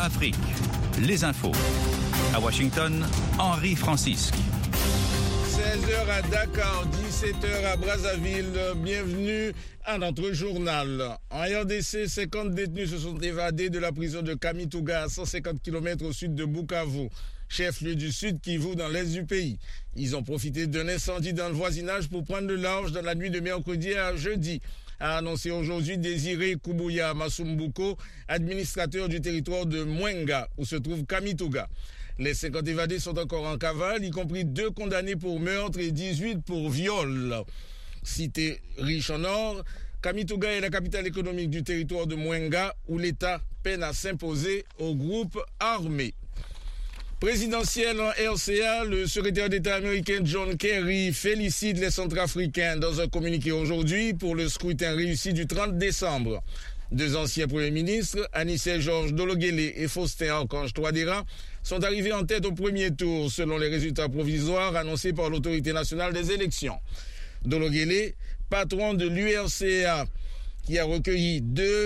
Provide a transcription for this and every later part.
Afrique, les infos. À Washington, Henri Francisque. 16h à Dakar, 17h à Brazzaville. Bienvenue à notre journal. En RDC, 50 détenus se sont évadés de la prison de Kamituga à 150 km au sud de Bukavu, chef-lieu du Sud Kivu dans l'est du pays. Ils ont profité d'un incendie dans le voisinage pour prendre le large dans la nuit de mercredi à jeudi, a annoncé aujourd'hui Désiré Kubuya Masumbuko, administrateur du territoire de Mwenga, où se trouve Kamituga. Les 50 évadés sont encore en cavale, y compris 2 condamnés pour meurtre et 18 pour viol. Cité riche en or, Kamituga est la capitale économique du territoire de Mwenga, où l'État peine à s'imposer aux groupes armés. Présidentiel en RCA, le secrétaire d'État américain John Kerry félicite les Centrafricains dans un communiqué aujourd'hui pour le scrutin réussi du 30 décembre. 2 anciens premiers ministres, Anissé Georges Dologuélé et Faustin Archange Touadéra, sont arrivés en tête au premier tour selon les résultats provisoires annoncés par l'autorité nationale des élections. Dologuélé, patron de l'URCA, qui a recueilli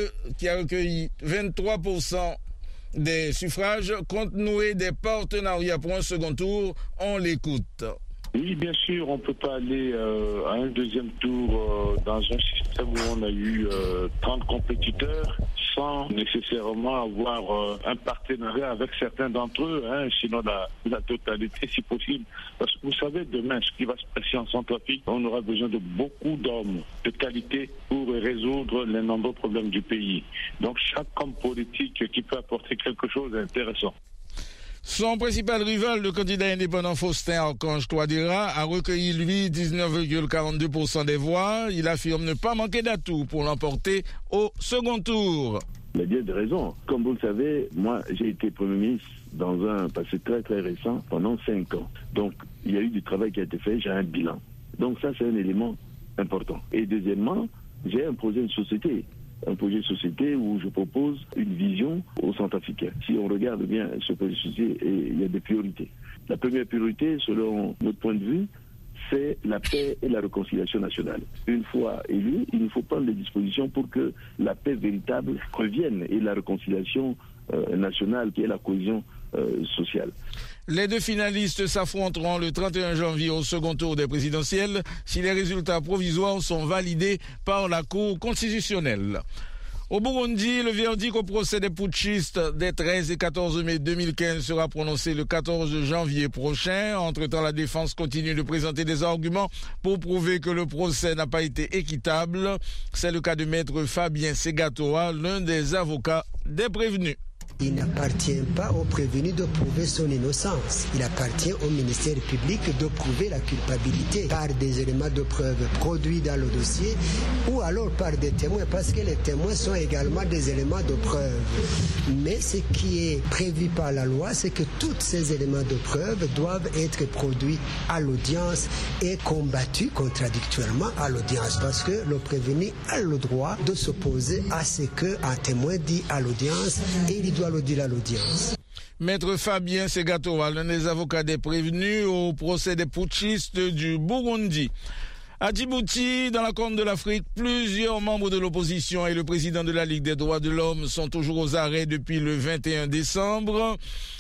23% des suffrages, compte nouer des partenariats pour un second tour. On l'écoute. Oui, bien sûr, on ne peut pas aller à un deuxième tour dans un système où on a eu 30 compétiteurs sans nécessairement avoir un partenariat avec certains d'entre eux, sinon la totalité si possible. Parce que vous savez, demain, ce qui va se passer en Centrafrique, on aura besoin de beaucoup d'hommes de qualité pour résoudre les nombreux problèmes du pays. Donc chaque homme politique qui peut apporter quelque chose d'intéressant. Son principal rival, le candidat indépendant Faustin Archange Touadéra, a recueilli, lui, 19,42% des voix. Il affirme ne pas manquer d'atouts pour l'emporter au second tour. Il y a bien des raisons. Comme vous le savez, moi, j'ai été Premier ministre dans un passé très très récent pendant 5 ans. Donc, il y a eu du travail qui a été fait, j'ai un bilan. Donc ça, c'est un élément important. Et deuxièmement, j'ai imposé une société. Un projet de société où je propose une vision aux Centrafricains. Si on regarde bien ce projet de société, il y a des priorités. La première priorité, selon notre point de vue, c'est la paix et la réconciliation nationale. Une fois élu, il nous faut prendre des dispositions pour que la paix véritable revienne et la réconciliation nationale, qui est la cohésion sociale. Les 2 finalistes s'affronteront le 31 janvier au second tour des présidentielles si les résultats provisoires sont validés par la Cour constitutionnelle. Au Burundi, le verdict au procès des putschistes des 13 et 14 mai 2015 sera prononcé le 14 janvier prochain. Entre-temps, la défense continue de présenter des arguments pour prouver que le procès n'a pas été équitable. C'est le cas de maître Fabien Segatoa, l'un des avocats des prévenus. Il n'appartient pas au prévenu de prouver son innocence. Il appartient au ministère public de prouver la culpabilité par des éléments de preuve produits dans le dossier ou alors par des témoins, parce que les témoins sont également des éléments de preuve. Mais ce qui est prévu par la loi, c'est que tous ces éléments de preuve doivent être produits à l'audience et combattus contradictoirement à l'audience, parce que le prévenu a le droit de s'opposer à ce qu'un témoin dit à l'audience et il doit le dire à l'audience. Maître Fabien Segatoa, l'un des avocats des prévenus au procès des putschistes du Burundi. À Djibouti, dans la Corne de l'Afrique, plusieurs membres de l'opposition et le président de la Ligue des droits de l'homme sont toujours aux arrêts depuis le 21 décembre.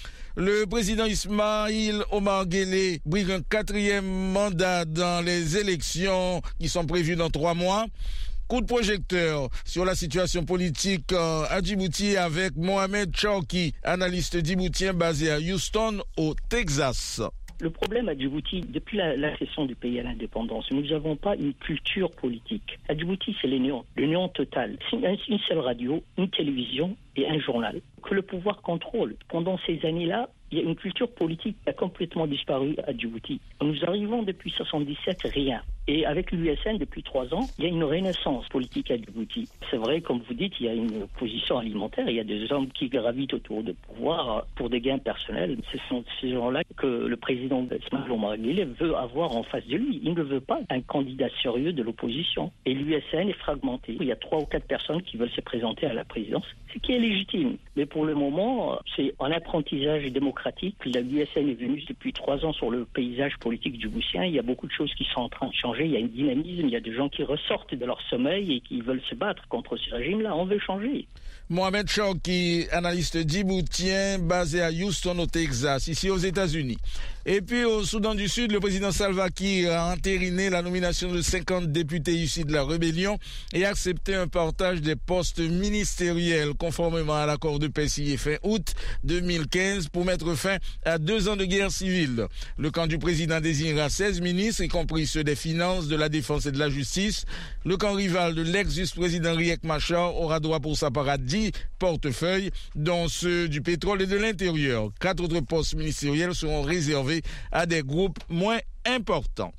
Le président Ismaïl Omar Guelleh brigue un 4e mandat dans les élections qui sont prévues dans 3 mois. Coup de projecteur sur la situation politique à Djibouti avec Mohamed Chawki, analyste djiboutien basé à Houston, au Texas. Le problème à Djibouti, depuis l'accession du pays à l'indépendance, nous n'avons pas une culture politique. À Djibouti, c'est le néant total. C'est une seule radio, une télévision et un journal que le pouvoir contrôle. Pendant ces années-là, il y a une culture politique qui a complètement disparu à Djibouti. Nous arrivons depuis 1977, rien. Et avec l'USN, depuis 3 ans, il y a une renaissance politique à Djibouti. C'est vrai, comme vous dites, il y a une position alimentaire, il y a des hommes qui gravitent autour du pouvoir pour des gains personnels. Ce sont ces gens-là que le président Ismaïl Omar Guelleh veut avoir en face de lui. Il ne veut pas un candidat sérieux de l'opposition. Et l'USN est fragmenté. Il y a 3 ou 4 personnes qui veulent se présenter à la présidence, ce qui est légitime. Mais pour le moment, c'est un apprentissage démocratique. L'USN est venue depuis 3 ans sur le paysage politique djiboutien. Il y a beaucoup de choses qui sont en train de changer. Il y a un dynamisme, il y a des gens qui ressortent de leur sommeil et qui veulent se battre contre ce régime-là. On veut changer. Mohamed Chouki, analyste djiboutien basé à Houston au Texas, ici aux États-Unis. Et puis au Soudan du Sud, le président Salva Kiir a entériné la nomination de 50 députés issus de la rébellion et accepté un partage des postes ministériels conformément à l'accord de paix signé fin août 2015 pour mettre fin à 2 ans de guerre civile. Le camp du président désignera 16 ministres, y compris ceux des finances, de la défense et de la justice. Le camp rival de l'ex-vice-président Riek Machar aura droit pour sa part à 10 portefeuilles, dont ceux du pétrole et de l'intérieur. 4 autres postes ministériels seront réservés à des groupes moins importants.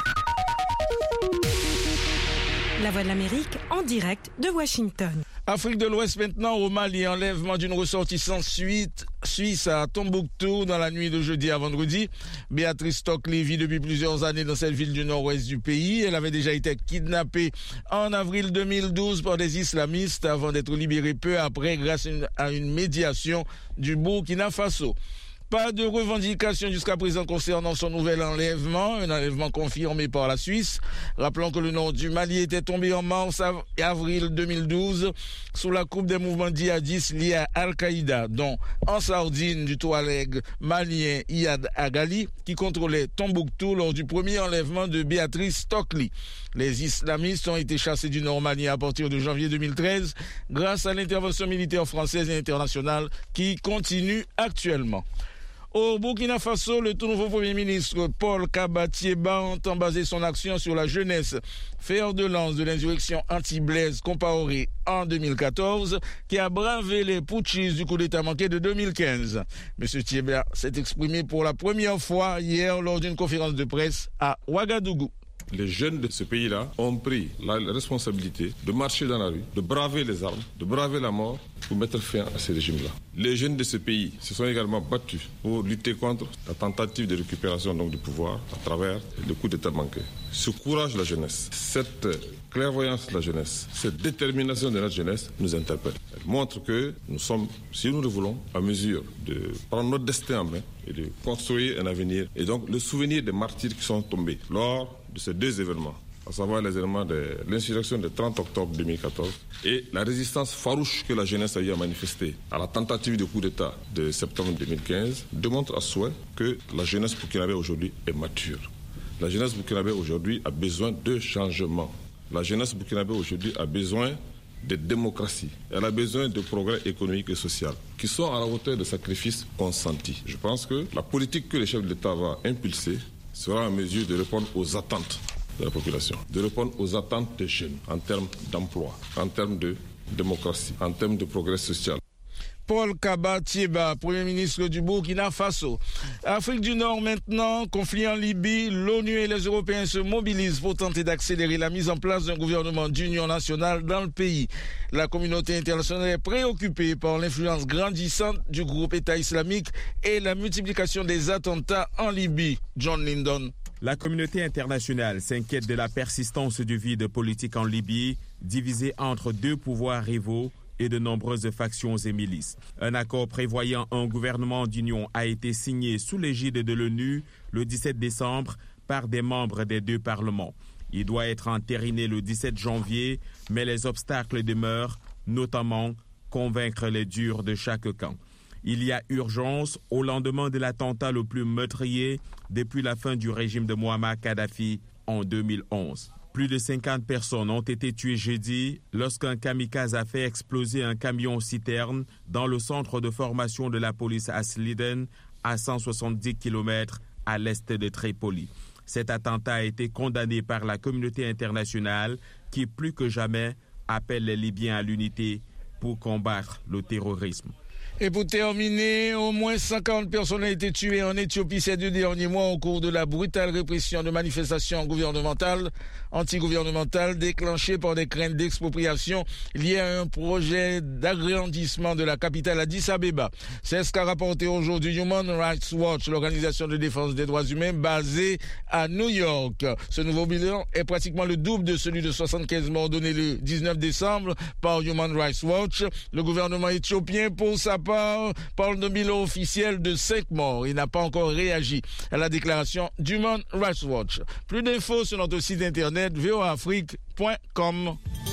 La Voix de l'Amérique en direct de Washington. Afrique de l'Ouest maintenant, au Mali, enlèvement d'une ressortissante suisse à Tombouctou dans la nuit de jeudi à vendredi. Béatrice Stockley vit depuis plusieurs années dans cette ville du nord-ouest du pays. Elle avait déjà été kidnappée en avril 2012 par des islamistes avant d'être libérée peu après grâce à une médiation du Burkina Faso. Pas de revendication jusqu'à présent concernant son nouvel enlèvement, un enlèvement confirmé par la Suisse. Rappelons que le nord du Mali était tombé en mars et avril 2012 sous la coupe des mouvements djihadistes liés à Al-Qaïda, dont en Sardine du Touareg malien Iyad Agali, qui contrôlait Tombouctou lors du premier enlèvement de Béatrice Stockley. Les islamistes ont été chassés du nord Mali à partir de janvier 2013 grâce à l'intervention militaire française et internationale qui continue actuellement. Au Burkina Faso, le tout nouveau Premier ministre Paul Kaba Thiéba entend baser son action sur la jeunesse, fer de lance de l'insurrection anti-Blaise Compaoré en 2014, qui a bravé les putschistes du coup d'État manqué de 2015. M. Thiéba s'est exprimé pour la première fois hier lors d'une conférence de presse à Ouagadougou. Les jeunes de ce pays-là ont pris la responsabilité de marcher dans la rue, de braver les armes, de braver la mort pour mettre fin à ce régime-là. Les jeunes de ce pays se sont également battus pour lutter contre la tentative de récupération du pouvoir à travers le coup d'État manqué. Ce courage de la jeunesse, cette clairvoyance de la jeunesse, cette détermination de notre jeunesse nous interpelle. Elle montre que nous sommes, si nous le voulons, à mesure de prendre notre destin en main et de construire un avenir. Et donc le souvenir des martyrs qui sont tombés lors de ces 2 événements, à savoir les événements de l'insurrection du 30 octobre 2014 et la résistance farouche que la jeunesse a eu à manifester à la tentative de coup d'État de septembre 2015, démontre à souhait que la jeunesse burkinabé aujourd'hui est mature. La jeunesse burkinabé aujourd'hui a besoin de changement. La jeunesse burkinabé aujourd'hui a besoin de démocratie. Elle a besoin de progrès économique et social qui sont à la hauteur des sacrifices consentis. Je pense que la politique que le chef de l'État va impulser sera en mesure de répondre aux attentes de la population, de répondre aux attentes des jeunes en termes d'emploi, en termes de démocratie, en termes de progrès social. Paul Kaba Thiéba, Premier ministre du Burkina Faso. Afrique du Nord maintenant, conflit en Libye, l'ONU et les Européens se mobilisent pour tenter d'accélérer la mise en place d'un gouvernement d'union nationale dans le pays. La communauté internationale est préoccupée par l'influence grandissante du groupe État islamique et la multiplication des attentats en Libye. John Lyndon. La communauté internationale s'inquiète de la persistance du vide politique en Libye, divisé entre 2 pouvoirs rivaux et de nombreuses factions et milices. Un accord prévoyant un gouvernement d'union a été signé sous l'égide de l'ONU le 17 décembre par des membres des 2 parlements. Il doit être entériné le 17 janvier, mais les obstacles demeurent, notamment convaincre les durs de chaque camp. Il y a urgence au lendemain de l'attentat le plus meurtrier depuis la fin du régime de Mouammar Kadhafi en 2011. Plus de 50 personnes ont été tuées jeudi lorsqu'un kamikaze a fait exploser un camion-citerne dans le centre de formation de la police à Sliden, à 170 km à l'est de Tripoli. Cet attentat a été condamné par la communauté internationale qui, plus que jamais, appelle les Libyens à l'unité pour combattre le terrorisme. Et pour terminer, au moins 140 personnes ont été tuées en Éthiopie ces 2 derniers mois au cours de la brutale répression de manifestations gouvernementales, antigouvernementales, déclenchées par des craintes d'expropriation liées à un projet d'agrandissement de la capitale Addis Abeba. C'est ce qu'a rapporté aujourd'hui Human Rights Watch, l'organisation de défense des droits humains basée à New York. Ce nouveau bilan est pratiquement le double de celui de 75 morts donné le 19 décembre par Human Rights Watch. Le gouvernement éthiopien, pour sa part, parle d'un bilan officiel de 5 morts. Il n'a pas encore réagi à la déclaration d'Human Rights Watch. Plus d'infos sur notre site internet voaafrique.com.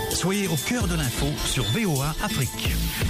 Soyez au cœur de l'info sur VOA Afrique.